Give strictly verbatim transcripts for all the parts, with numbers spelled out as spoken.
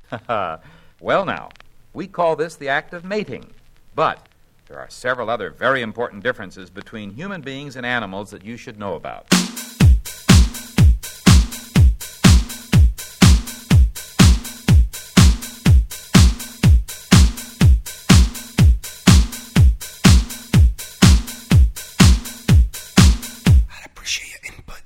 Well, now, we call this the act of mating. But there are several other very important differences between human beings and animals that you should know about. I'd appreciate your input.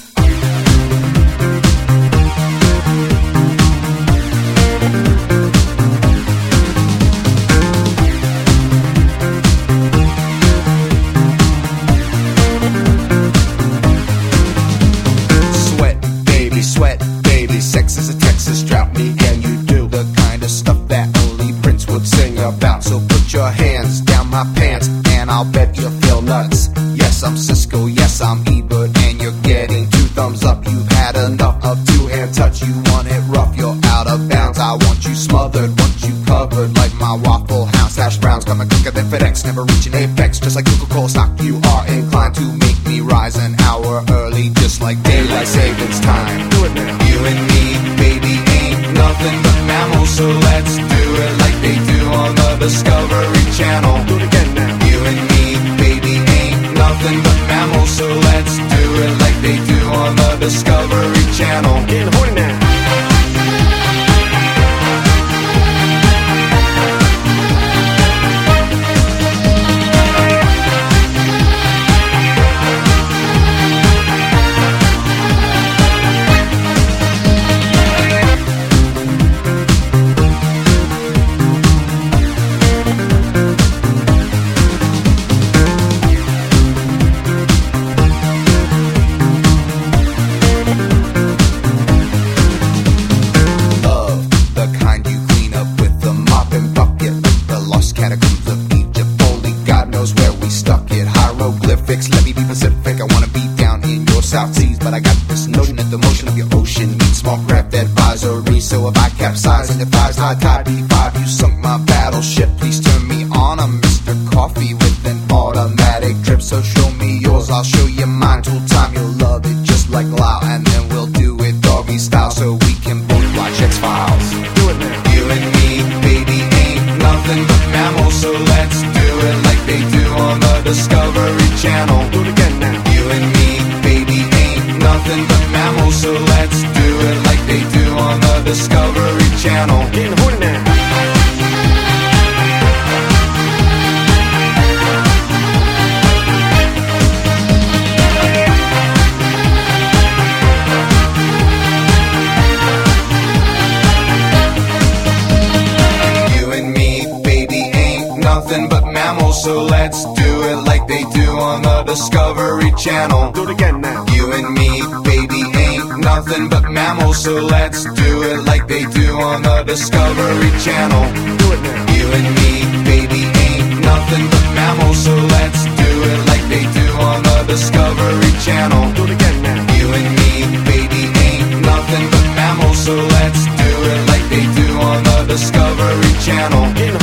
Sex is a Texas drought, me and you do the kind of stuff that only Prince would sing about. So put your hands down my pants and I'll bet you'll feel nuts. Yes, I'm Cisco, yes, I'm Ebert, and you're getting two thumbs up. You've had enough of two-hand touch, you want it rough, you're out of bounds. I want you smothered, want you covered like my Waffle House hash browns. Coming quicker than FedEx, never reaching apex. Just like Coca-Cola stock, you are inclined to make me rise an hour early, just like daylight savings time. Do it now. You and me, baby, ain't nothing but mammals, so let's do it like they do on the Discovery Channel. Do it again now. You and me, baby, ain't nothing but mammals, so let's do it like they do on the Discovery Channel. Getting horny now. Let me be Pacific, I wanna be down in your South Seas, but I got this notion that the motion of your ocean needs small craft advisory. So if I capsize and your thighs high tide B five, you sunk my battleship. Please turn me on, I'm Mister Coffee with an automatic drip. So show me yours, I'll show you mine. Tool time, you'll love it just like Lao, and then we'll do it doggy style so we can both watch X-Files. Do it now. You and me, baby, ain't nothing but mammals, so let's do it like they do on the Discovery Channel. Do it again now. You and me, baby, ain't nothing but mammals, so let's do it like they do on the Discovery Channel. Getting horny now. Nothing but mammals, so let's do it like they do on the Discovery Channel. Do it again now. You and me, baby, ain't nothing but mammals, so let's do it like they do on the Discovery Channel. Do it now. You and me, baby, ain't nothing but mammals, so let's do it like they do on the Discovery Channel. Do it again now. You and me, baby, ain't nothing but mammals, so let's do it like they do on the Discovery Channel.